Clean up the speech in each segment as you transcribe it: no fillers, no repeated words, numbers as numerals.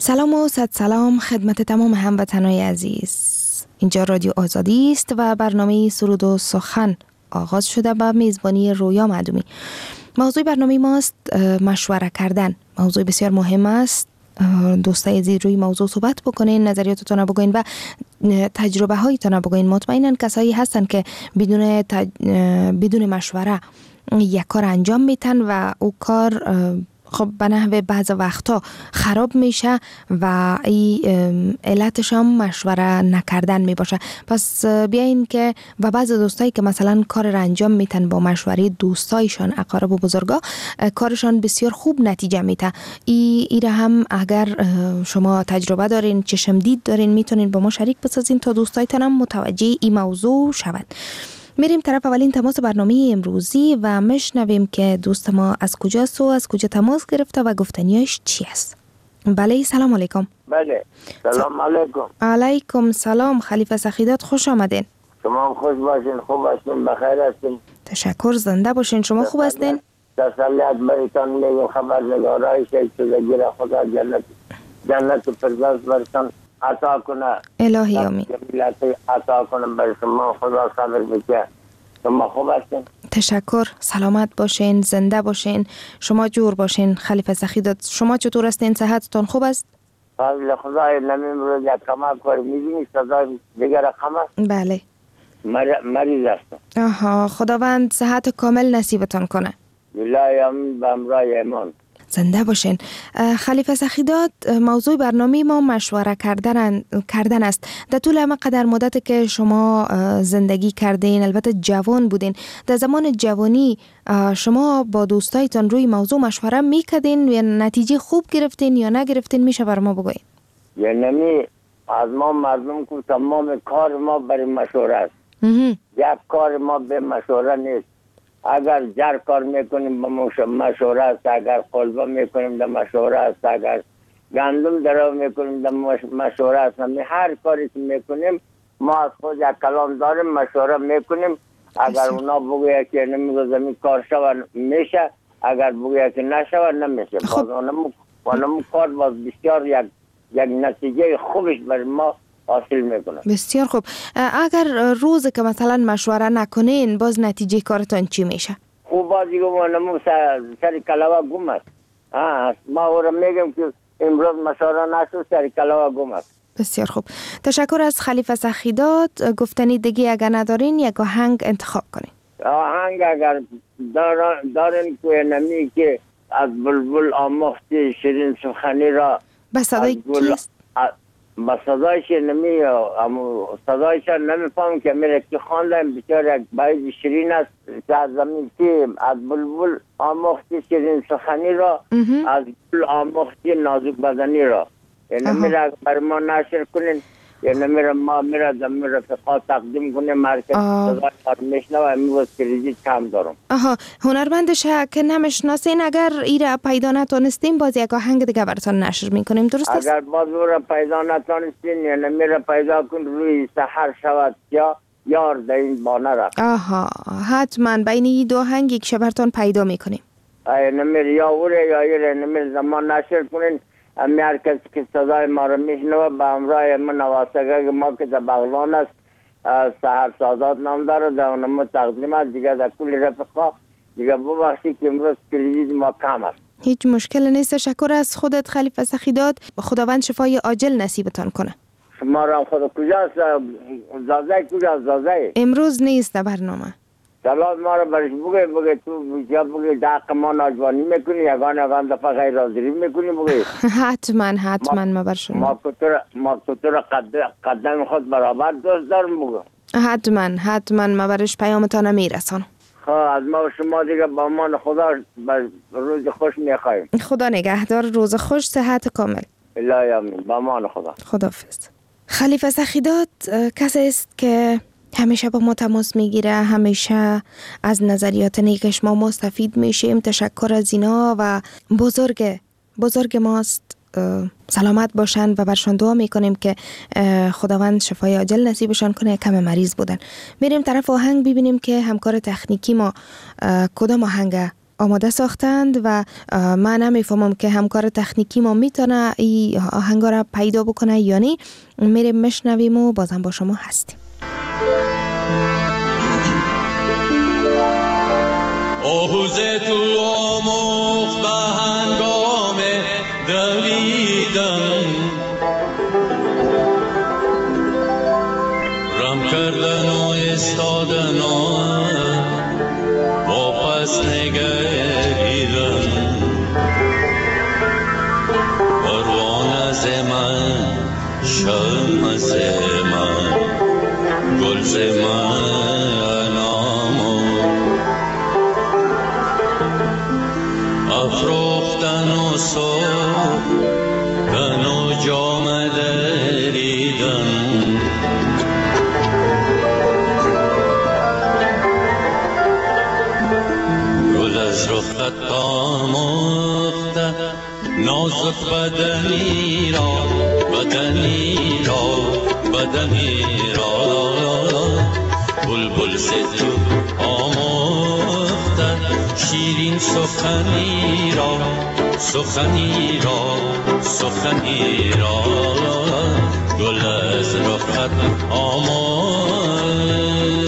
سلام و صد سلام خدمت تمام هموطنان عزیز. اینجا رادیو آزادی است و برنامه سرود و سخن آغاز شده به میزبانی رویا معدومی. موضوع برنامه ماست مشوره کردن. موضوع بسیار مهم است. دوستای عزیز روی موضوع صحبت بکنین، نظریاتتون بگوین و تجربه هایتون بگوین. مطمئنا کسایی هستن که بدون مشوره یک کار انجام میتن و او کار خب به نحو بعض وقتا خراب میشه و این علتش هم مشوره نکردن میباشه. پس بیاین که و بعض دوستایی که مثلا کار را انجام میتن با مشوره دوستایشان اقارب و بزرگا کارشان بسیار خوب نتیجه میده. ایره هم اگر شما تجربه دارین، چشم دید دارین، میتونین با ما شریک بسازین تا دوستایتان هم متوجه این موضوع شود. میریم طرف اولین تماس برنامه امروزی و میشنویم که دوست ما از کجاست و از کجا تماس گرفته و گفتنیاش چی است. بله، سلام علیکم. بله، سلام علیکم. علیکم سلام. خلیفه سخیدات، خوش آمدین. شما خوش باشین، خوب هستین، بخیر هستین. تشکر، زنده باشین. شما خوب هستین؟ تسلیت بریتان میگم، خبرنگارای شیطگی را خدا جنت فردوس برتان عطا کنه. الهی آمین. عطا کنه بر شما، خدا صبر بکه. شما خوب هستین؟ تشکر، سلامت باشین، زنده باشین. شما جور باشین. خلیفه سخیدات، شما چطور هستین؟ صحتتون خوب است؟ فضل خدای نمیم روز یک کمک کار میبینی صدای دیگر رقم است؟ بله. مریض هستم. خداوند صحت کامل نصیبتان کنه. الهی آمین به امرای ایمان. زنده باشین. خلیفه سخیدات، موضوع برنامه ما مشوره کردن است. در طول همه قدر مدت که شما زندگی کردین، البته جوان بودین، در زمان جوانی شما با دوستایتان روی موضوع مشوره میکردین یا نتیجه خوب گرفتین یا نگرفتین؟ میشه بر ما بگوین؟ یعنی از ما مردم که تمام کار ما برای مشوره است. یک کار ما به مشوره نیست. اگر جر کار میکنیم به مشوره است، اگر قلبه میکنیم به مشوره است، اگر گندم درو میکنیم به مشوره است. هر کاری که میکنیم ما از خود یک کلام داریم، مشوره میکنیم. اگر اونا بگوید که نمیگذاریم کار شود میشه، اگر بگوید که نشود نمیشه. باز اونم کار باز بسیار یک نتیجه خوبش برای ما حاصل میکنه. بسیار خوب. اگر روز که مثلا مشوره نکنین باز نتیجه کارتان چی میشه؟ خوب بازی گمانم سر کلاوه گم است. ما او را میگم که امروز مشوره نشد، سر کلاوه گم است. بسیار خوب. تشکر از خلیفه سخیدات. گفتنی دیگه اگر ندارین یک آهنگ انتخاب کنین. آهنگ اگر دارین که نمی که از بلبل آموختی شیرین سخنی را به صدای کیست؟ با صدایش صدایش نمیفهم که میره که خواندم بسیار یک باید شیرین است. از زمین که از بلبل آموختی شیرین سخنی را، از بلبل آموختی نازک بدنی را. یعنی میره بر ما نشر کنین، یعنی ما میره زمین رفقات تقدیم کنیم. مرکز صدای کار میشنه و امروز کریدیت کم دارم. هنرمندش که نمیشناسین، اگر ایره پیدا نتونستیم باز یک آهنگ دیگه براتون نشر میکنیم، درست است؟ اگر باز او را پیدا نتونستین یعنی میره پیدا کن روی سحر شود یا یار در این بانه را. حتما بین این دو آهنگ یک شبرتون پیدا میکنیم. نمیر یا اوره یا ایره نمیر زمان نشر کنین. امی هر کسی که صدای ما را میشنوه به امرای من نواسگه ما که در بغلان است، سحر سازات نام داره، در اونم تقدیم است. دیگه در کل رفقا دیگه ببخشی که امروز کریدیت ما کم است. هیچ مشکل نیست. تشکر از خودت خلیفه سخیدات. خداوند شفای عاجل نصیبتان کنه. شما را خدا کجاست؟ زازه کجاست؟ زازه امروز نیست در برنامه. سلام ما را برش بگه تو بجا بگه دق ما ناجوانی میکنی، یگان دفعه غیر حاضری میکنی بگه. حتما ما بر شما. ما تو را قدم خود برابر دوست دارم بگه. حتما ما برش پیامتان میرسانم. از ما و شما دیگه با امان خدا روز خوش میخوایم. خدا نگهدار. روز خوش، صحت کامل. الهی آمین. با امان خدا. خداحافظ. خلیفه سخیدات کسی است که همیشه با ما تماس میگیره، همیشه از نظریات نیکش ما مستفید میشیم. تشکر از اینا و بزرگ ماست. سلامت باشن و برشان دعا میکنیم که خداوند شفای عاجل نصیبشان کنه. کم مریض بودن. میریم طرف آهنگ ببینیم که همکار تکنیکی ما کدام آهنگ آماده ساختند و من نمیفهمم که همکار تکنیکی ما میتونه این آهنگا را پیدا بکنه یا نه. میریم میشنویم و بازم با شما هستیم. آهوز تو آموخت به هنگام دویدن، رم کردن و استادن و واپس نگریدن. پروانه ز من، شمع ز من، گل ز من افروختن و سوختن و جام دریدن. گل از رخت آموخته نازک بدنی را، بدنی را، بدنی را. بلبل ز تو آموخته شیرین سخنی را، سخنی را، سخنی را. گل از رخت آموخته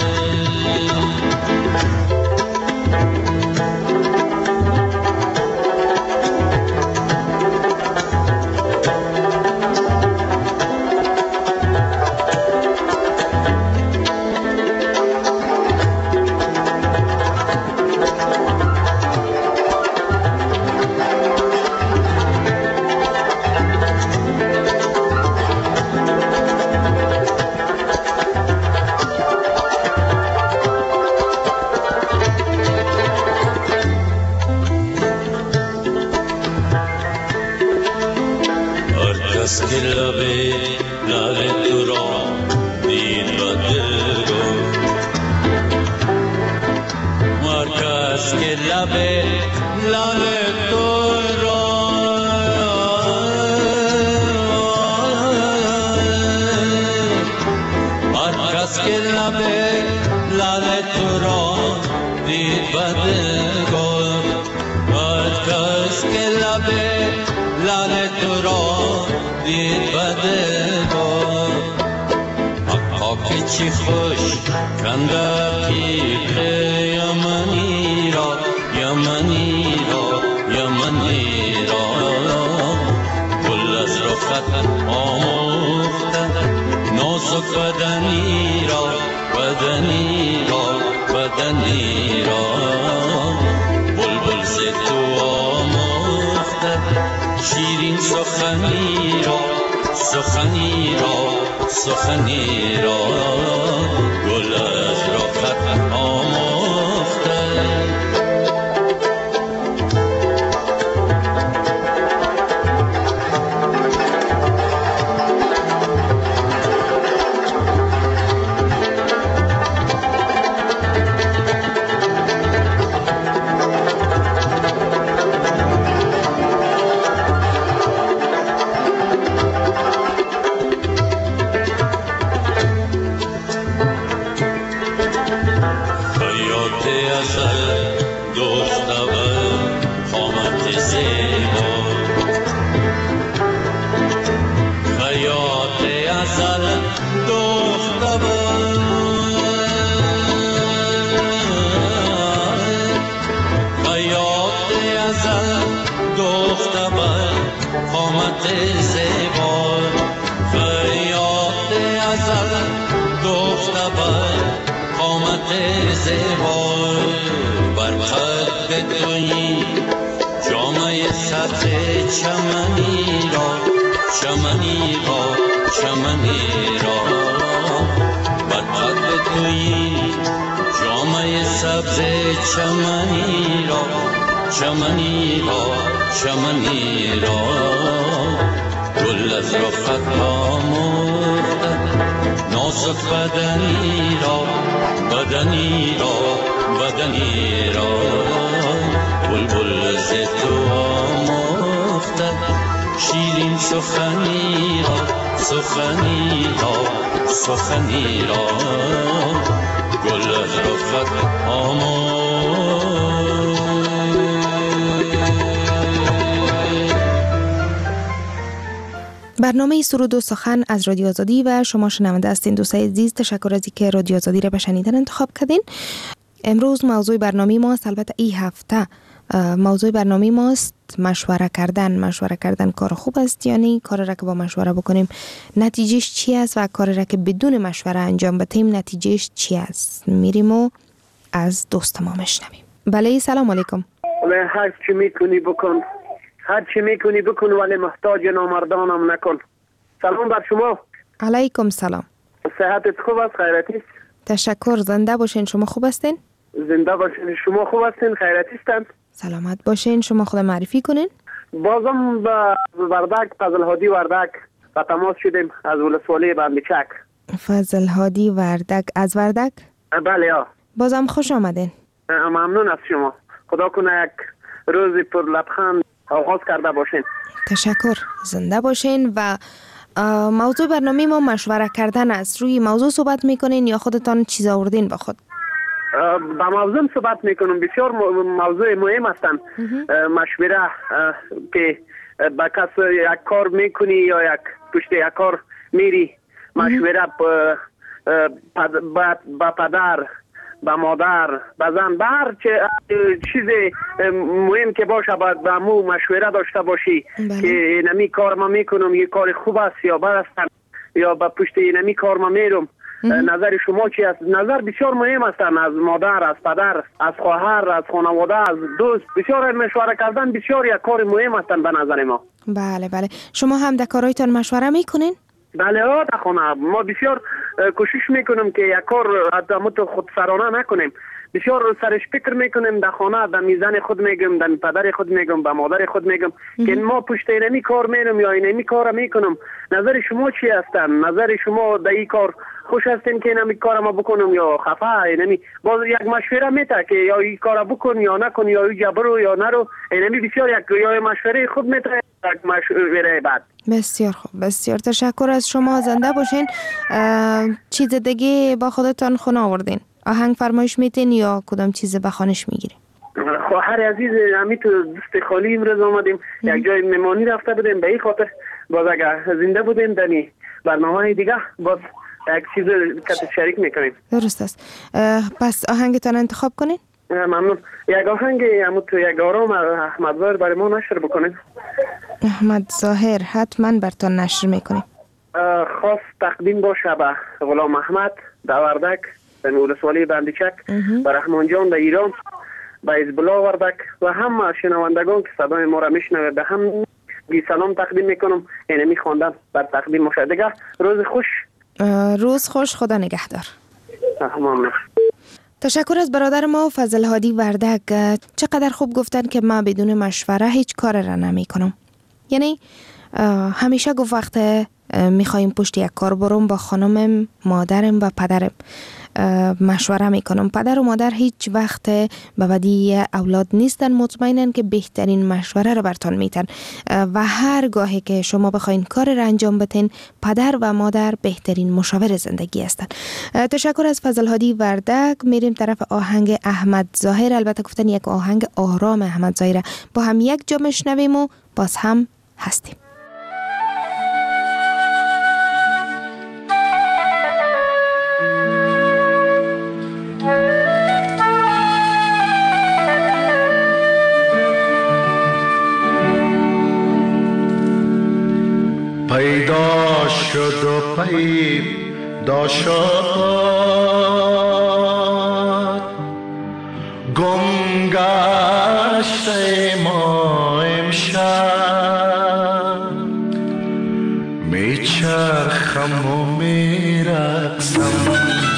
که لبه لال تو را دید و دل گفت. هر کس که لبه لال تو را هر کس که لبه لال تو را دید و دل گفت. هر کس که لبه لال تو را دید بده با حقا که چی خوش کنده پیخ یمنی را، یمنی را، یمنی را. گل از رخت آموخته نازک بدنی را، بدنی را، بدنی را. بلبل ز تو آموخته شیرین سخنی را، سخنی را، سخنی را. گل از رخت آموخته چمنی را، چمنی را، چمنی را. بر قد تویی جامه سبز چمنی را، چمنی را، چمنی را. گل از رخت آموخته نازک بدنی را، بدنی را، بدنی را. بلبل ز تو آموخته شیرین سخنی را، سخنی را، سخنی را. گل از رخت آموخته برنامه سرود و سخن از رادیو آزادی و شما شنونده هستین. دوستای عزیز، تشکر از اینکه رادیو آزادی را به شنیدن انتخاب کردین. امروز موضوع برنامه ماست، البته این هفته موضوع برنامه ماست مشوره کردن کار خوب است یا نه؟ کار را که با مشوره بکنیم نتیجهش چی است و کار را که بدون مشوره انجام بدیم نتیجهش چی است؟ میریم و از دوست ما میشنویم. بله، سلام علیکم. هر چی میکنی بکن ولی محتاج نامردانم نکن. سلام بر شما. علیکم سلام. صحتت خوب است؟ خیرتی است؟ تشکر. زنده باشین. شما خوب هستین؟ زنده باشین. شما خوب هستین؟ خیرتی هستین؟ سلامت باشین. شما خود معرفی کنین. بازم با وردک، فضل هادی وردک با تماس شدیم از ولسوالی بندیچک. فضل هادی وردک از وردک؟ بله ها. بازم خوش آمدین. ممنون از شما. خدا کنه یک روزی پر لبخند آغاز کرده باشین. تشکر. زنده باشین. و موضوع برنامه ما مشوره کردن است. روی موضوع صحبت میکنین یا خودتان چیز آوردین با خود؟ با موضوع صحبت میکنم. بسیار موضوع مهم هستند. مشوره که با کس یک کار میکنی یا یک پشت یک کار میری، مشوره با پدر، با مادر، با زن، با هر چیز مهم که باشه باید با مو مشوره داشته باشی. که نمی کار ما میکنم یه کار خوب است یا بد است، یا با پشت نمی کار ما میرم. نظر شما چی است؟ نظر بسیار مهم است. از مادر، از پدر، از خواهر، از خانواده، از دوست. بسیار مشوره کردن بسیار یک کار مهم است به نظر ما. بله. شما هم در کارایتان مشوره میکنین؟ بله ها، در خانه ما بسیار کوشش میکنم که یک کار متو خود سرانه نکنیم. بسیار سرش فکر میکنیم در خانه، در میزن خود میگم، در پدر خود میگم، به مادر خود میگم که ما پشت اینمی کار میرم یا اینمی کار میکنم. نظر شما چی هستن؟ نظر شما در این کار خوش هستین که اینمی کار ما بکنم یا خفه؟ اینمی باز یک مشوره میته که یا این کار بکن یا نکن، یا این جبرو یا نرو. اینمی بسیار یک یا مشوره خود میته، یک مشوره بعد. بسیار خوب. بسیار تشکر از شما. زنده باشین. چیز دیگه با خودتان خونه آوردین؟ آهنگ فرمایش میتین یا کدام چیز به خانش میگیریم؟ خواهر عزیز، همی تو دوست خالی امروز آمدیم. یک جای مهمانی رفته بودیم، به این خاطر باز اگر زنده بودیم دنی برنامه دیگه باز یک چیز که شریک میکنیم. درست است. پس آهنگتان انتخاب کنین؟ ممنون. یک آهنگ تو یک آرام احمد ظاهر برای ما نشر بکنین. احمد ظاهر حتما برتان نشر میکنیم. خاص تقدیم باشه به غلام احمد در وردک، در ولسوالی بندیچک، به رحمان جان در ایران، به حزب الله وردک و همه شنوندگان که صدای ما را میشنوه به هم بی سلام تقدیم میکنم. اینه میخواندم بر تقدیم باشه. دیگه روز خوش. روز خوش. خدا نگهدار. ممنون. تشکر از برادر ما فضل هادی وردک. چقدر خوب گفتن که ما بدون مشوره هیچ کار را نمی کنم. یعنی همیشه گفت وقت میخوایم پشت یک کار برم با خانمم، مادرم و پدرم مشوره میکنم. پدر و مادر هیچ وقت به بدی اولاد نیستن، مطمئنن که بهترین مشوره رو برتان میتن و هر گاهی که شما بخواین کار را انجام بدین پدر و مادر بهترین مشاور زندگی هستن. تشکر از فضل هادی وردک. میریم طرف آهنگ احمد ظاهر. البته گفتن یک آهنگ آرام احمد ظاهر. با هم یک جا میشنویم و باز هم هستیم. پیدا شد و پیدا شد، گم گشت ما امشب. میچرخم و میرقصم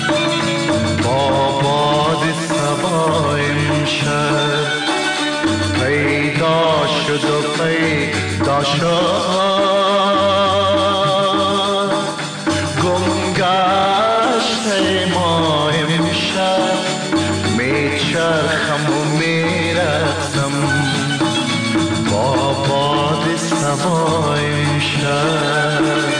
با باد صبا امشب. پیدا شد و پیدا شد، میچرخم و میرقصم با باد صبا امشب.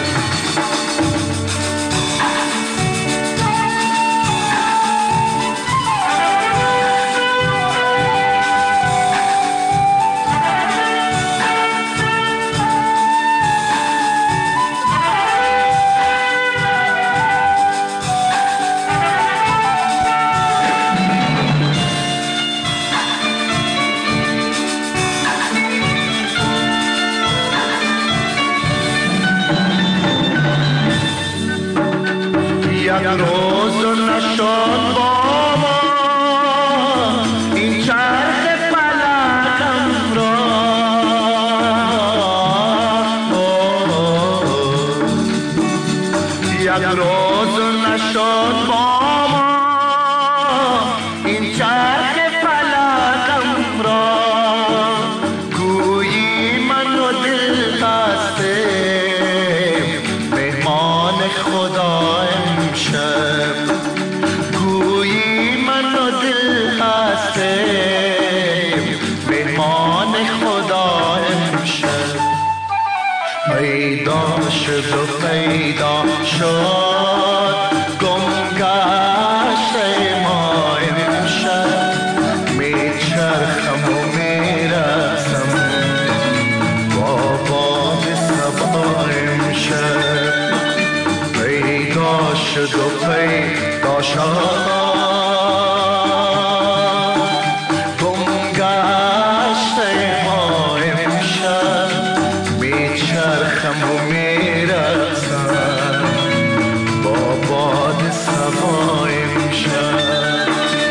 روز نشد با ما این چرخ فلکم را، یک روز نشد با ما این چرخ فلکم را، گویی من و دل هستیم مهمان خدا امشب، گویی من و دل هستیم مهمان خدا امشب. پیدا شد و پیدا شد گم گشته ما امشب، میچرخم و میرسم با باد صبا امشب. پیدا شد و پیدا شد گم گشته ما امشب، میچرخم و میرسم با باد صبا امشب.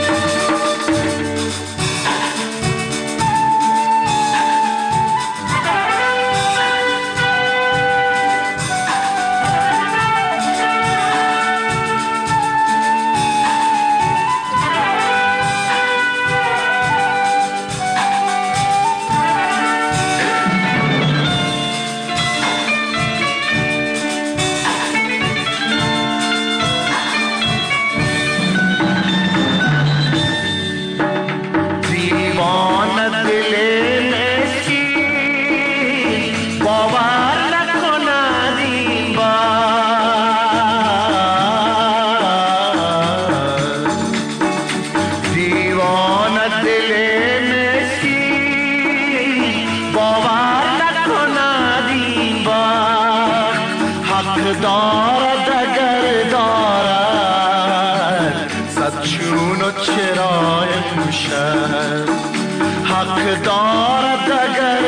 حق دارد اگر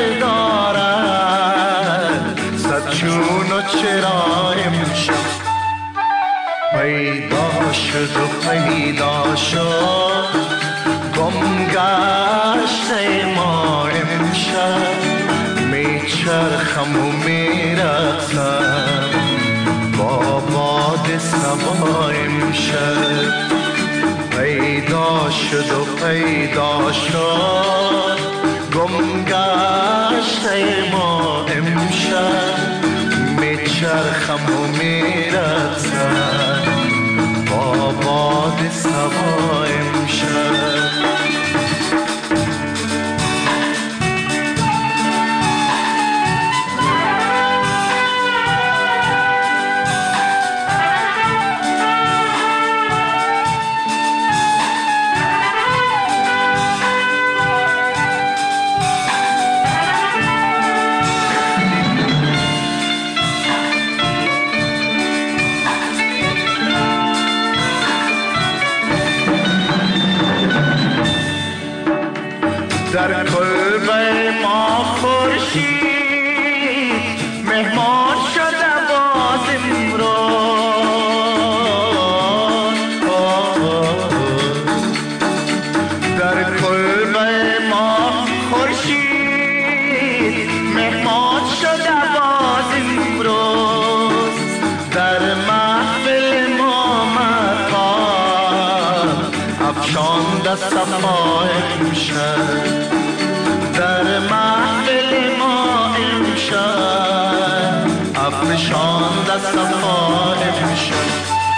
دارد صد چون و چرا امشب. پیدا شد و پیدا شد گم گشته ما امشب، میچرخم و میرسم با باد صبا امشب. پیدا شد و پیدا شد گم گشته ما امشب، میچرخم و میرسم با باد صبا امشب. در کلبه ما خورشید مهمان شده باز امروز، در کلبه ما خورشید مهمان شده باز امروز، در محفل ما مقام افشانده صفا امشب، در محفل ما امشب افشانده صفا امشب.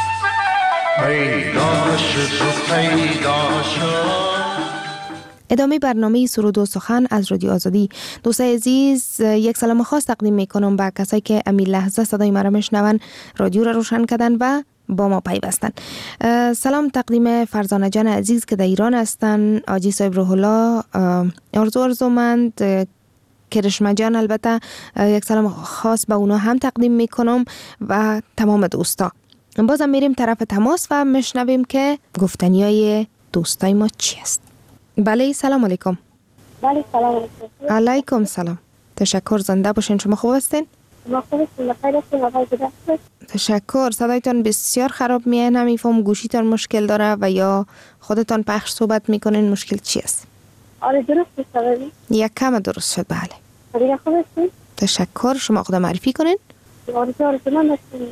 پیدا شد و پیدا شد. ادامه برنامه سرود و سخن از رادیو آزادی. دوستای عزیز، یک سلام خاص تقدیم میکنم به کسایی که امی لحظه صدای مرا میشنون، رادیو را روشن کردن و با ما پیوستن. سلام تقدیم فرزانه جان عزیز که در ایران هستن، آجی صاحب روح الله، آرزومند، کرشمه جان، البته یک سلام خاص به اونا هم تقدیم میکنم و تمام دوستا. بازم میریم طرف تماس و میشنویم که گفتنیای دوستای ما چی است. بله، سلام علیکم. بله، سلام علیکم. علیکم سلام. تشکر، زنده باشین. شما خوب هستین؟ ما خوبستون بخیر هستیم آقای بدرخت. تشکر. صدایتان بسیار خراب میاد، نمیفهم گوشیتان مشکل داره و یا خودتان پخش صحبت میکنین، مشکل چی است؟ آره درست است. یک کم درست شد. بله دیگه خوبستون؟ تشکر. شما خود معرفی کنین. آرزومند هستیم.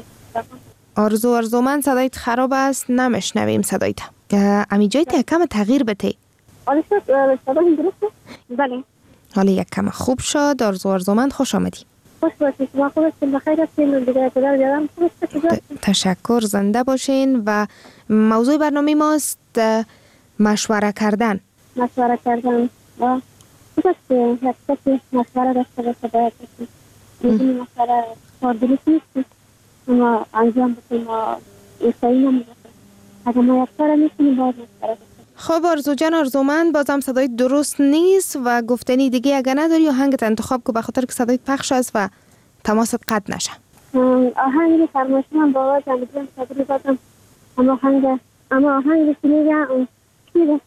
آرزومند صدایت خراب است، نمیشنویم صدایت. امی جایت یک کم تغییر بده. آره صدای درست؟ بله. حالا یک کم خوب شد. آرزومند خوش آمدی. خوش باشید. ما خوبستون بخیر هستیم. دیگه پدر بیادم خوبست. تشکر. زنده باشین. و موضوع برنامه ماست مشوره کردن. مشوره کردن. خوب است یک کسی مشوره داشته باشه باید باشیم. میدونی مشوره کار درست نیست. ما انجام بکنیم ما ایستایی نمیدونیم. اگر ما یک کار میکنیم باید مشوره بکنیم. خب آرزو جان، آرزومند بازم صدای درست نیست و گفتنی دیگه اگر نداری آهنگت انتخاب که بخاطر که صدای پخش است و تماست قطع نشه. آهنگی فرمایش من با آواز امیدوارم صبری بازم اما آهنگی که میگه چیه؟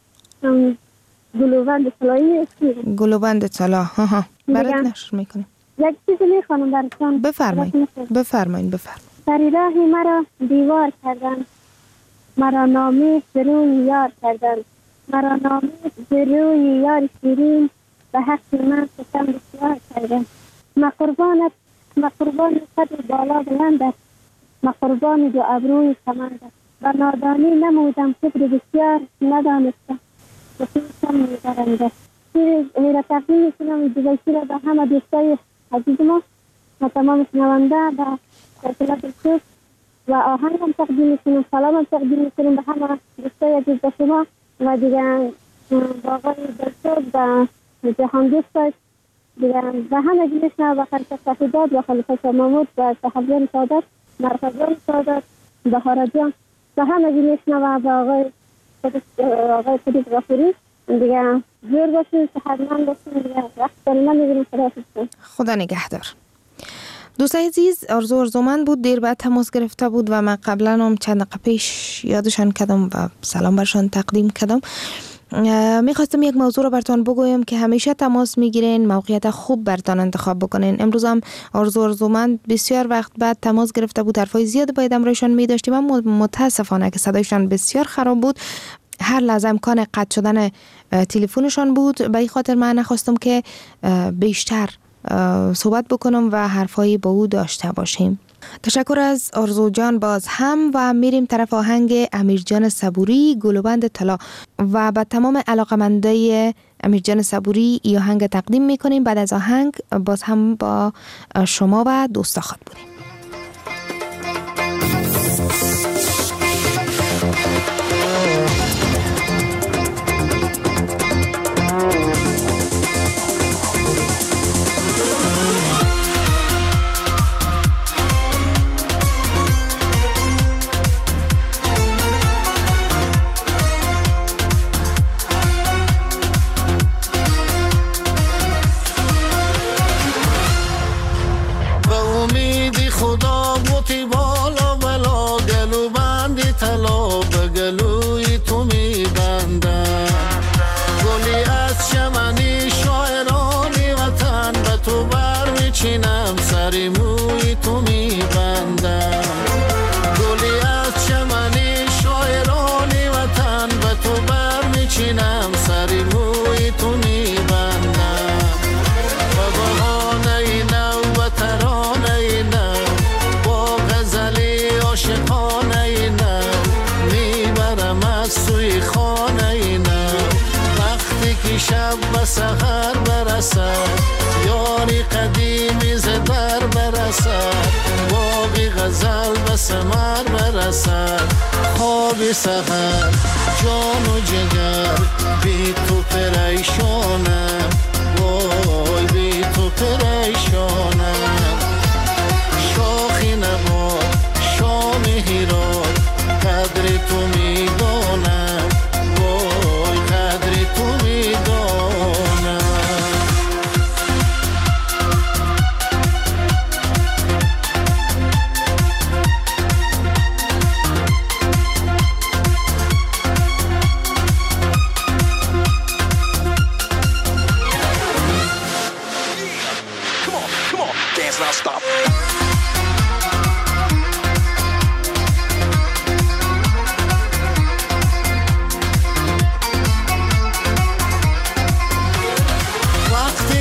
گلوبند طلایی چیه؟ گلوبند طلا. برات نشر میکنیم. یک چیزی میخوانم براتون. بفرمایید. سری راهی مرا دیوار کردن، مرا نامید به روی یار کردن، مرا نامید به روی یار شیرین، به حق من ستم بسیار کردن. ما قربان قدر بالا بلندت، ما قربان دو ابروی کمندت. و نادانی نمودم کبر بسیار ندانستم و پیشم میبرنده. را تقدیم میکنم دوبایشی را به همه دوستای عزیز ما و تمام شنونده و سلسله بسیار و آهنگم تقدیم میکنم، سلامم تقدیم میکنم به همه دوستای عزیز به شما و دیگه با آقای دلسوز و جهان دوست دیگه به همه جلیشنا و خرکت صفیداد و خلیفه شاه محمود و صحابیان سعادت، مرفضان سعادت، بهارا جان و همه جلیشنا و با آقای قدیس غفوری دیگه جور باشین، صحتمند باشین دیگه وقت داریم میگیریم. خدا نگهدار. دوستای عزیز، آرزومند بود، دیر بعد تماس گرفته بود و من قبلا هم چند دقیقه پیش یادشان کردم و سلام برشان تقدیم کردم. میخواستم یک موضوع رو براتون بگویم که همیشه تماس میگیرین، موقعیت خوب براتون انتخاب بکنین. امروز هم آرزومند بسیار وقت بعد تماس گرفته بود، حرفای زیاد باید امرایشان میداشتیم، اما متاسفانه که صدایشان بسیار خراب بود. هر لحظه امکان قطع شدن تلفنشان بود. به این خاطر من نخواستم که بیشتر صحبت بکنم و حرفایی با او داشته باشیم. تشکر از آرزو جان باز هم و میریم طرف آهنگ امیرجان صبوری گلوبند طلا و با تمام علاقمندای امیرجان صبوری ای آهنگ تقدیم میکنیم. بعد از آهنگ باز هم با شما و دوستا خود بودیم. سحر برسد یاری قدیمی زدر برسد باقی غزل به ثمر برسد خواب سحر جان و جگر بی تو پریشانم وای بی تو پریشانم شاخی نباد شام هیراد قدر تو میدانم وای قدر تو میدانم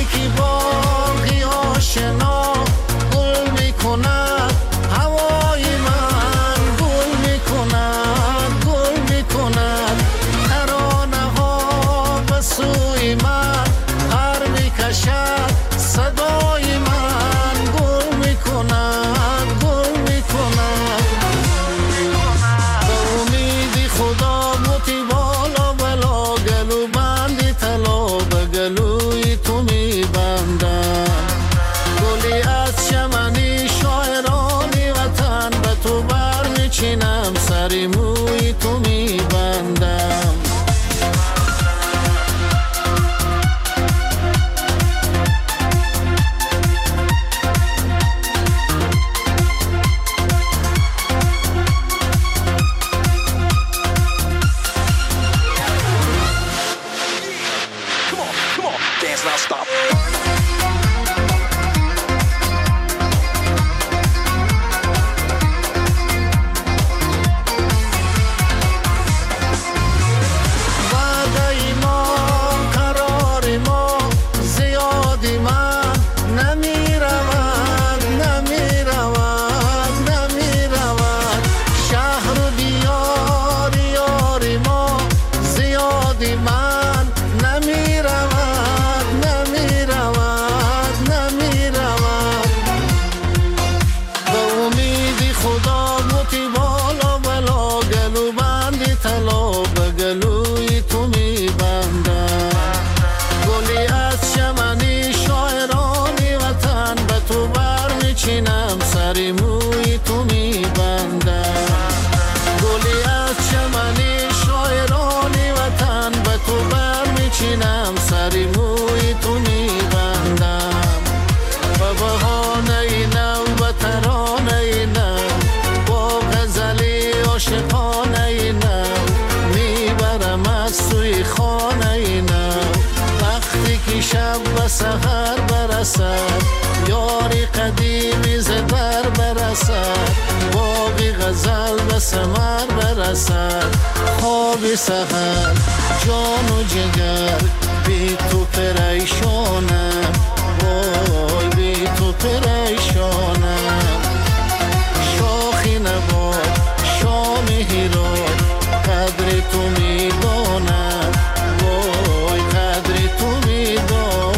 نزدیکی باغی آشنا گل میکند هوای من گل میکند گل میکند ترانه ها به سوی من پر میکشد صدای من گل میکند گل میکند به امید خدا بوتی بالا بلا گلو بندی طلا به گلوی تو میبندم گلی از چمنی شاعرانی وطن به تو بر میچینم سری موی تو میبندم سحر برسد یاری قدیمی زدر برسد باقی غزل به ثمر برسد خواب سحر جان و جگر بی تو پریشانم وای بی تو پریشانم شاخی نباد شام هیراد قدر تو میدانم وای قدر تو میدانم.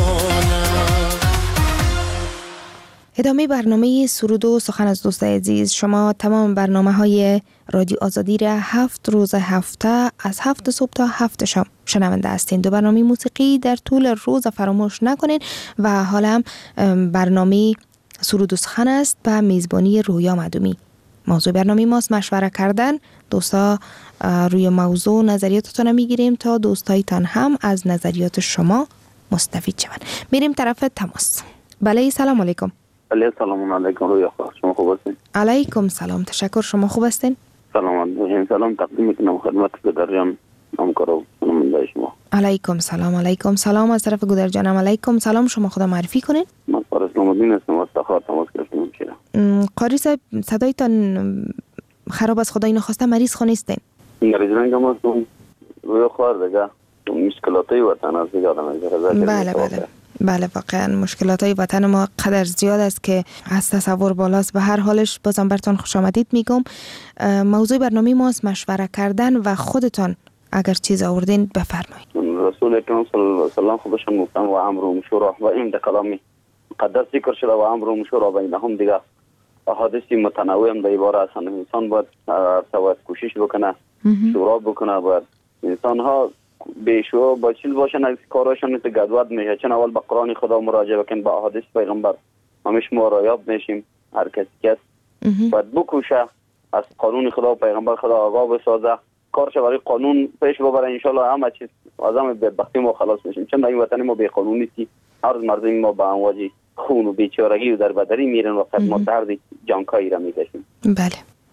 ادامه برنامه سرود و سخن از دوستای عزیز. شما تمام برنامه‌های رادیو آزادی را 7 روز هفته از 7 صبح تا 7 شام شنونده هستین. 2 برنامه موسیقی در طول روز فراموش نکنین و حالا برنامه سرود و سخن است به میزبانی رویا مدومی. موضوع برنامه ماست مشوره کردن. دوستا روی موضوع نظریاتتون میگیریم تا دوستایتان هم از نظریات شما مستفید شون. میریم طرف تماس. بله سلام علیکم. سلام علیکم رویا خواهر، شما خوب هستین؟ علیکم سلام، تشکر. شما خوب هستین؟ سلام تقدیم میکنم خدمت گودرجان همکار و شنونده شما. علیکم سلام از طرف گودرجانم. علیکم سلام. شما خدا معرفی کنین. من فارس نامدین هستم، از تخار تماس گرفتم. قاری صاحب صدایتان خراب از خدای نخواسته مریض خو نیستین؟ مریض نگم هستم رویا خواهر دیگه مشکلاتی وطن از دیگه آدم بله واقعا مشکلات های وطن ما قدر زیاد است که از تصور بالاست. به هر حالش بازم براتون خوش آمدید میگم. موضوع برنامه ماست مشوره کردن و خودتان اگر چیز آوردین بفرمایید. رسول اکرم صلی الله علیه و سلم خودشون گفتن و امر و مشورا و این کلامی مقدس ذکر شده و امر و مشورا بینهم دیگه احادیث متنوع هم در باره هستند. انسان باید کوشش بکنه، شورا بکنه، باید انسان ها بیشو با چیز باشن از کاراشون مثل گدوت میشه. چون اول به قرآن خدا مراجعه بکن، به احادیث پیغمبر همیشه ما رایاب میشیم. هر کسی که باید بکوشه از قانون خدا و پیغمبر خدا آگاه بسازه، کارش برای قانون پیش ببره. انشالله همه چیز از همه بدبختی ما خلاص میشیم. چون در این وطن ما بی قانون نیستی. هر روز مردم ما به امواج خون و بیچارگی و دربدری میرن و ما درد جانکایی را میکشیم. بله.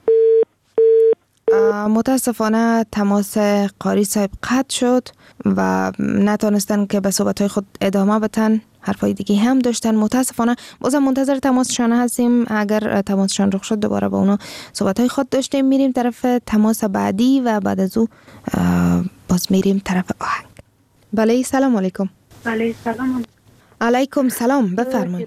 متاسفانه تماس قاری صاحب قطع شد و نتونستن که به صحبت‌های خود ادامه بدن. حرفای دیگه هم داشتن. متاسفانه بازم منتظر تماسشان هستیم. اگر تماسشان رخ شد دوباره با اونا صحبت‌های خود داشتیم. میریم طرف تماس بعدی و بعد از او باز میریم طرف آهنگ. بله سلام علیکم. بله سلام. علیکم سلام، بفرمایید.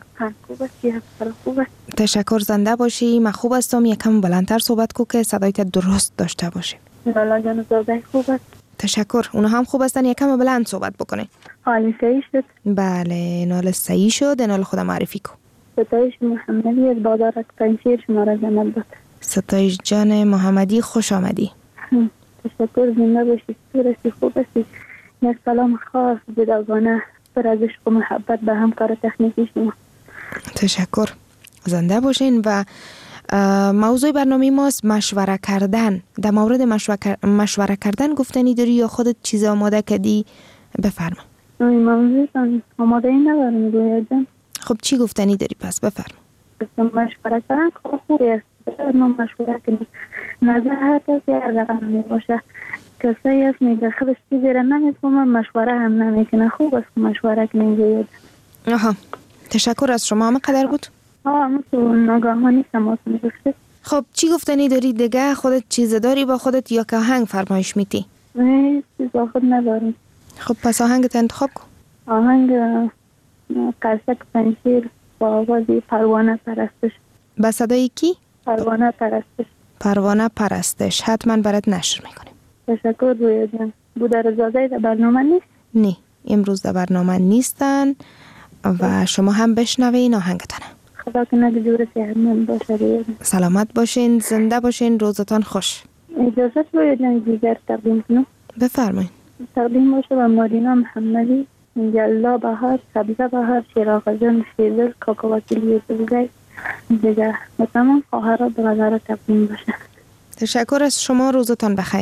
تشکر، زنده باشی. من خوب هستم. یکم بلندتر صحبت کو که صدایت درست داشته باشه. لالا جان زاده خوب است. تشکر، اونا هم خوب هستن. یکم بلند صحبت بکنه. حال صحیح شد؟ بله، نال صحیح شد. نال خودم معرفی کو. ستایش محمدی از بازار پنجشیر شما را زنده بود. ستایش جان محمدی، خوش آمدی. تشکر، زنده باشی. تو خوب هستی. یک سلام خاص جداگانه پر از عشق و محبت به همکار تکنیکی شما. تشکر، زنده باشین. و موضوع برنامه ماست مشوره کردن. در مورد مشوره کردن گفتنی داری یا خودت چیز آماده کردی؟ بفرما. موضوع آماده ای ندارم گویا جان. خب چی گفتنی داری پس؟ بفرما. مشوره کردن خوبی است. ما مشوره کنیم. نظر هر کسی هر رقم می باشه. کسی هست میگه خودش چیزی را نمیفهمه، مشوره هم نمیکنه. خوب است مشوره کنیم گویا جان. آها، تشکر از شما. همه قدر بود؟ تو ناگهانی تماس میگفته. خب چی گفتنی داری دیگه؟ خودت چیز داری با خودت یا که آهنگ فرمایش میتی؟ نه، چیز با خود ندارم. خب پس آهنگت انتخاب کن. آهنگ قرصک پنجشیر با آوازی پروانه پرستش. با صدای کی؟ پروانه پرستش. پروانه پرستش. حتما برات نشر میکنیم. تشکر رویا جان. بوده رضازه در برنامه نیست؟ نه، امروز در برنامه نیستن و شما هم بشنوین آهنگتانه. خدا کنه که جور صحتمند باشه رویا جان. سلامت باشین، زنده باشین، روزتان خوش. اجازه رویا جان دیگر تقدیم کنم؟ بفرمایید. تقدیم باشه به مادینا محمدی، جلا بهار، سبزه بهار، شیراغ جان، شیرزل، کاکا وکیل یوسفزی دیگر و تمام خواهرات به غزاره تقدیم باشه. تشکر از شما، روزتان بخیر.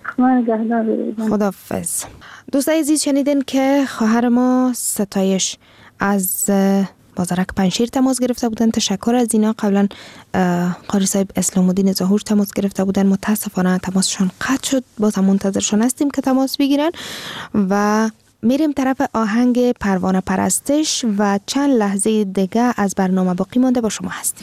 خداحافظ. دوستای عزیز، شنیدین که خواهر ما ستایش از بازارک پنجشیر تماس گرفته بودن. تشکر از اینا. قبلا قاری صاحب اسلام الدین ظهور تماس گرفته بودن. متاسفانه تماسشان قطع شد. باز هم منتظرشان هستیم که تماس بگیرن و میریم طرف آهنگ پروانه پرستش و چند لحظه دیگه از برنامه باقی مانده با شما هستیم.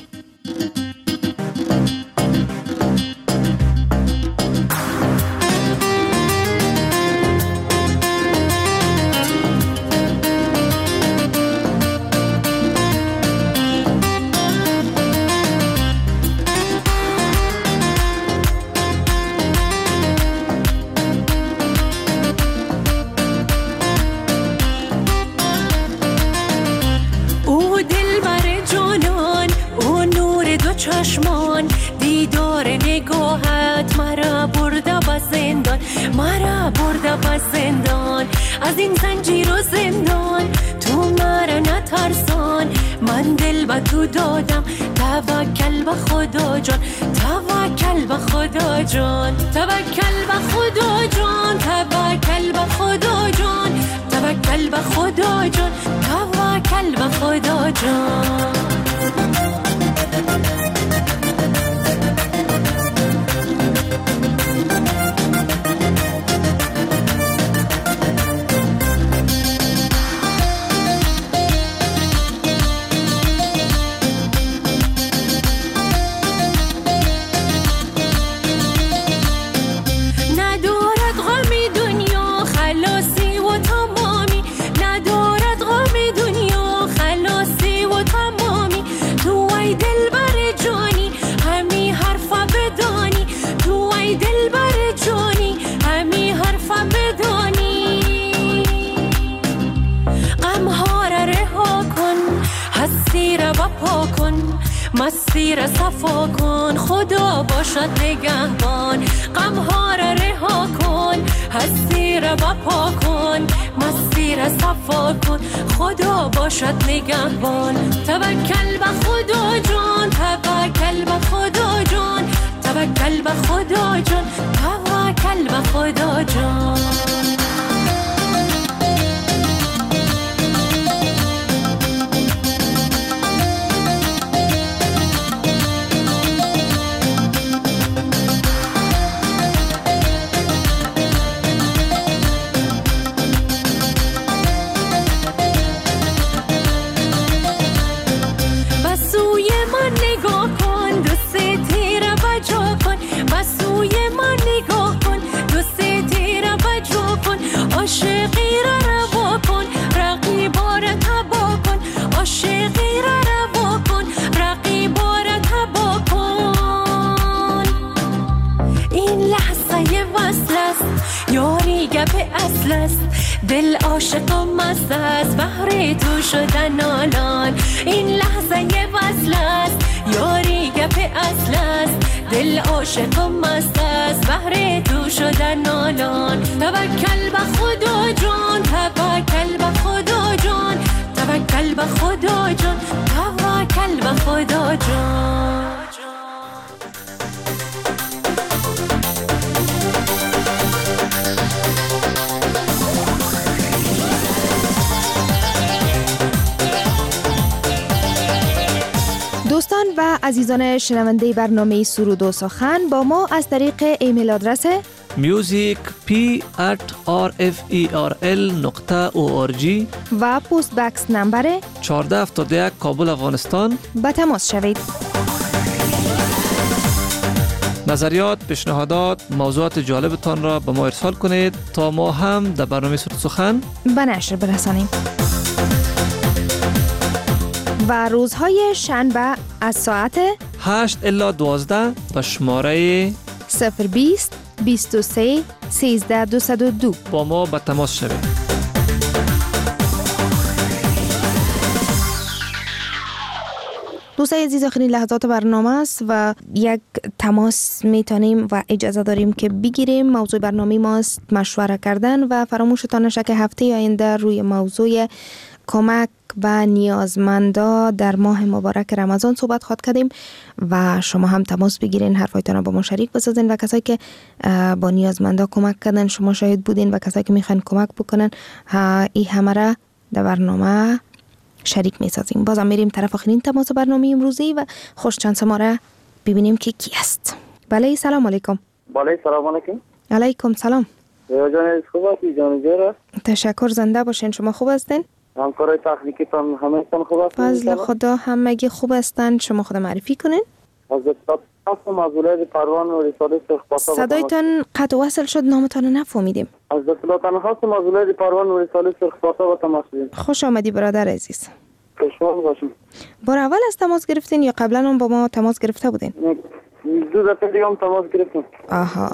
چشمان دیدار نگاهت مرا برده به زندان، مرا برده به زندان. از این زنجیر و زندان تو مرا نترسان. من دل به تو دادم، توکل به خدا جان، توکل به خدا جان، توکل به خدا جان، توکل به خدا جان، توکل به خدا جان، توکل به خدا جان. مسیر صفا کن، خدا باشد نگهبان. غمها را رها کن، هستی را بپا کن. مسیر صفا کن، خدا باشد نگهبان. توکل به خدا جان، توکل به خدا جان، توکل به خدا جان، توکل به خدا جان. وصل است، دل عاشق و مست است، بهر تو شدن نالان. این لحظه وصل است، یاری گپ اصل است، دل عاشق و مست است، بهر تو شدن نالان. توکل به خدا جان، توکل به خدا جان، توکل به خدا جان، توکل به خدا جان. دوستان و عزیزان شنونده برنامه سرود و سخن، با ما از طریق ایمیل آدرس music@rferl.org و پست بکس نمبر 1471 کابل افغانستان به تماس شوید. نظریات، پیشنهادات، موضوعات جالبتان را به ما ارسال کنید تا ما هم در برنامه سرود سخن به نشر برسانیم. و روزهای شنبه از ساعت 8 الی 12 به شماره 020 23 13 202 با ما به تماس شوید. دوستای عزیز، آخرین لحظات برنامه است و یک تماس میتونیم و اجازه داریم که بگیریم. موضوع برنامه ماست مشوره کردن و فراموشتان نشه که هفته آینده روی موضوع کمک به نیازمندا در ماه مبارک رمضان صحبت خواهد کردیم و شما هم تماس بگیرین، حرفایتان رو با ما شریک بسازین و کسایی که با نیازمندا کمک کردن شما شاهد بودین و کسایی که میخوان کمک بکنن این همه را در برنامه شریک میسازیم. بازم میریم طرف آخرین تماس برنامه امروزی و خوش چانس ما را ببینیم که کی است. بله، سلام علیکم. بله، سلام علیکم. علیکم سلام. جان خوب هستی جان جورا؟ تشکر، زنده باشین. شما خوب هستین؟ همکارای تکنیکیتان همه‌تون خوب هستن؟ فضل خدا همگی خوب هستن. شما خود معرفی کنین. حضرت معزولای پروان و رساله سرخپاسا. صدایتان قطع وصل شد، نامتان نفهمیدیم. حضرت الله معزولای پروان و رساله سرخپاسا با تماس بگیرید. خوش آمدی برادر عزیز. خوشحال باشم. بار اول از تماس گرفتین یا قبلا هم با ما تماس گرفته بودین؟ دو دفعه دیگه هم تماس گرفتیم. آها.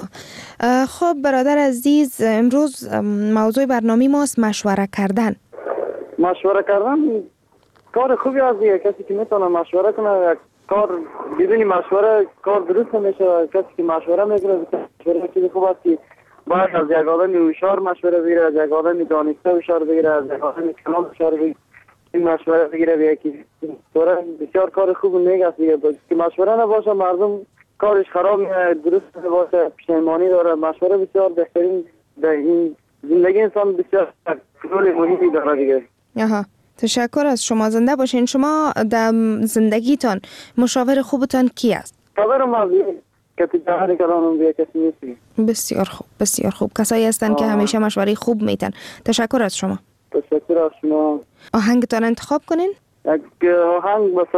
خب برادر عزیز، امروز موضوع برنامه ماست مشوره کردن. مشوره کردن کار خوبی است دیگه. کسی که میتونه مشوره کنه کار بدون مشوره کار درست نمیشه. کسی که مشوره میکنه مشوره چیز خوب است که باید از یک آدم هوشیار مشوره بگیره، از یک آدم دانسته هوشیار بگیره، از یک آدم کلام هوشیار بگیره، این مشوره بگیره به یکی بسیار کار خوب نیست دیگه. که مشوره نباشه مردم کارش خراب میشه، درست نباشه پشیمانی داره. مشوره بسیار بهترین در این زندگی انسان بسیار رول مهمی داره دیگه. آها، تشکر از شما. زنده باشین. شما در زندگیتان مشاور خوبتان کی است؟ خبرم از که تجاری کلانم دیگه کسی نیستی. بسیار خوب، بسیار خوب. کسایی هستن که همیشه مشوره خوب میتن. تشکر از شما. تشکر از شما. آهنگتان انتخاب کنین؟ یک آهنگ با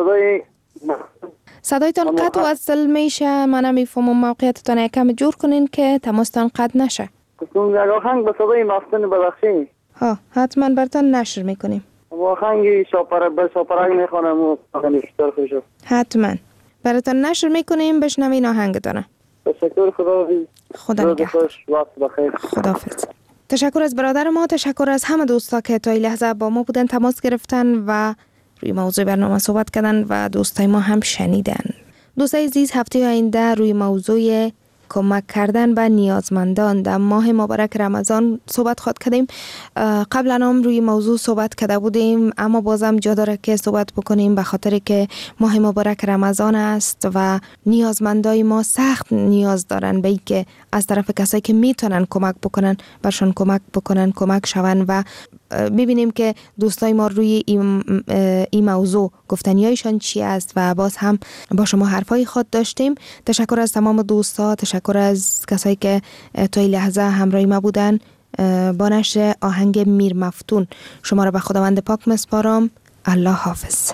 صدایتان قطع وصل میشه، من نمیفهمم. موقعیتتان یکم جور کنین که تماستان قطع نشه. یک آهنگ با صدای مفتون بدخشی. ها، حتما براتون نشر میکنیم. آهنگی شاپرک میخوانم و بیشتر خوش است. حتما براتون نشر میکنیم، بشنوین آهنگتانه. تشکر. خدا نگهدار. وقت بخیر. خداحافظ. تشکر از برادر ما، تشکر از همه دوستا که تا این لحظه با ما بودن، تماس گرفتن و روی موضوع برنامه صحبت کردن و دوستای ما هم شنیدن. دوستای عزیز، هفته آینده روی موضوع کمک کردن به نیازمندان در ماه مبارک رمضان صحبت خواهد کردیم. قبلا هم روی موضوع صحبت کرده بودیم، اما بازم جا داره که صحبت بکنیم به خاطر که ماه مبارک رمضان است و نیازمندای ما سخت نیاز دارن به اینکه از طرف کسایی که میتونن کمک بکنن برشان کمک بکنن، کمک شون و ببینیم که دوستای ما روی این موضوع گفتنیایشان چی است و باز هم با شما حرفای خود داشتیم. تشکر از تمام دوستا، تشکر از کسایی که تا این لحظه همراه ما بودن. با نشر آهنگ میر مفتون شما را به خداوند پاک مسپارم. الله حافظ.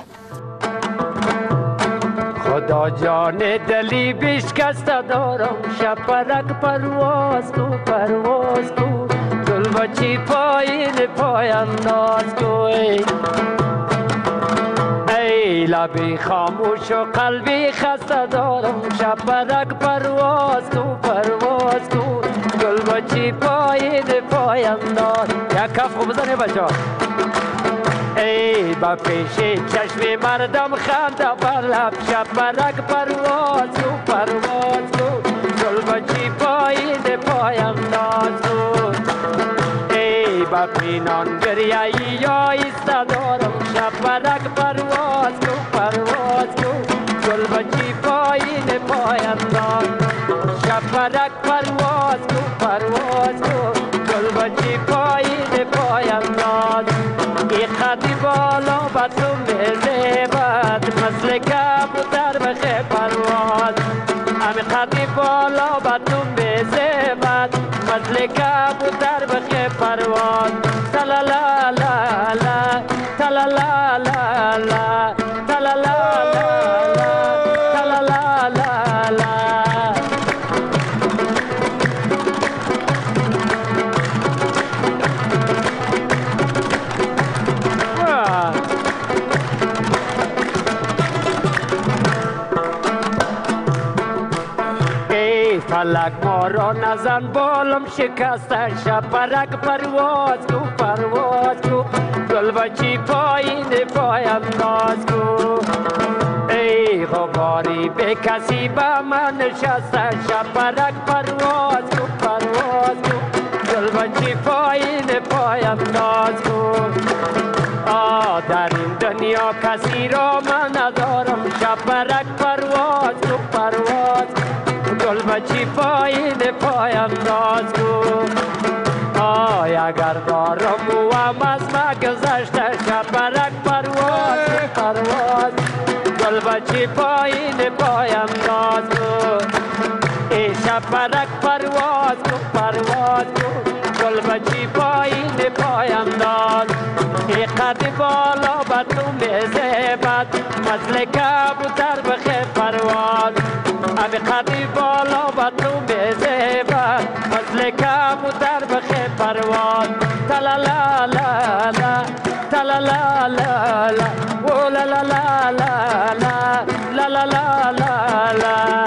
خدا جان دلی بشکسته دارم، شپرک پرواز کو پرواز کو، گل بچی پایین پای انداز کو. ای لبی خاموش و قلبی خسته دارم، شپرک پرواز کو پرواز کو، گل بچی چی پایین پاینداز. یک کف خوب بزنه بچه ها. ای با پیش چشم مردم خنده بر لب شبرک پرواز کو پرواز کو گل بچی پایین پاینداز کو. ای با پینان گریایی یا ایستا دارم شبرک پرواز کو پرواز کو گل بچی پایین پاینداز. شبرک پرواز کو پرواز کو گل بچی پایین پاینداز. ای خطی بالا با تو میزبد مثل کبوتر بخه پرواز. امی خطی بالا با تو میزبد مثل کبوتر بخه پرواز. تلالا لا لا تلالا لا لا تلالا لا لا تلالا لا لا. فلک ما را نزن بالم شکسته شبرک پرواز کو پرواز کو گل بچی پایین پاینداز کو. ای غباری به کسی با من نشسته شبرک پرواز کو پرواز کو گل بچی پایین پاینداز کو. در این دنیا کسی را من ندارم شبرک پرواز کو پرواز گل بچی پایین پاینداز کو. اگر دارم و هم از ما گذشته شبرک پرواز پرواز گل بچی پایین پاینداز کو. ای شبرک پرواز کو پرواز کو گل بچی پایین پاینداز. ای قد بالا با تو میزبد مثل کبوتر بخه پرواز. امی قدی بالا با تو میزبد مثل کبوتر بخه پرواز. تلالا لا لا تلالا لا لا و لا لا لا لا لا لا لا لا لا.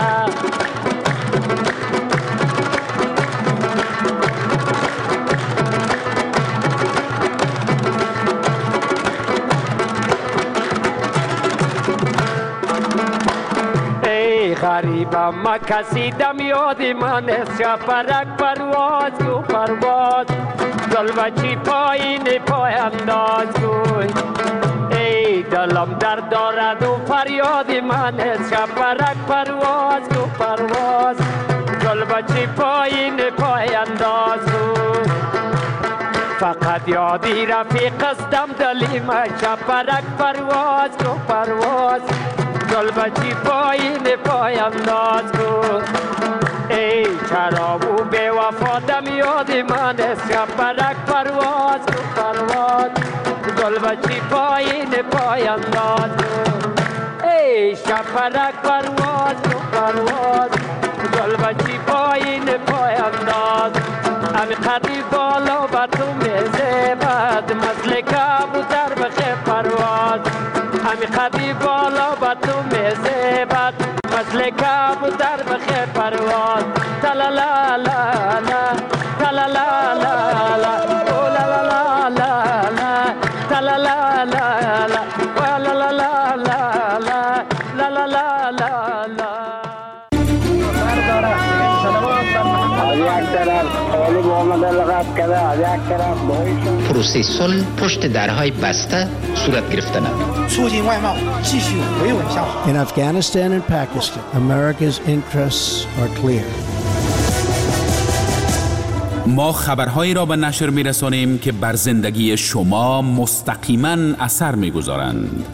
غریبم ما کسی دم یاد من است شبرک پرواز کو پرواز گل بچی پایین پاینداز کو. ای دلم درد دارد و فریاد من است شبرک پرواز کو پرواز گل بچی پایین پاینداز کو. فقط یادی رفیق استم دلیم شبرک پرواز کو پرواز گل بچی پایین پاینداز کو. ای چرا و به وفا دم یاد من است شبرک پرواز کو پرواز گل بچی پایین پاینداز کو. ای شبرک پرواز کو پرواز گل بچی پایین پاینداز. امی قدی بالا با تو میزبد مثل کبوتر بخه پرواز. امی قدی بالا با تو میزبد مثل کبوتر بخه پرواز. تلالا لا لا تلالا لا لا او لا لا لا لا لا تلالا لا لا و لا لا لا لا لا لا لا لا لا. پروسه صلح پشت درهای بسته صورت گرفته نمید. In Afghanistan and Pakistan, America's interests are clear. ما خبرهایی را به نشر می‌رسانیم که بر زندگی شما مستقیما اثر می‌گذارند.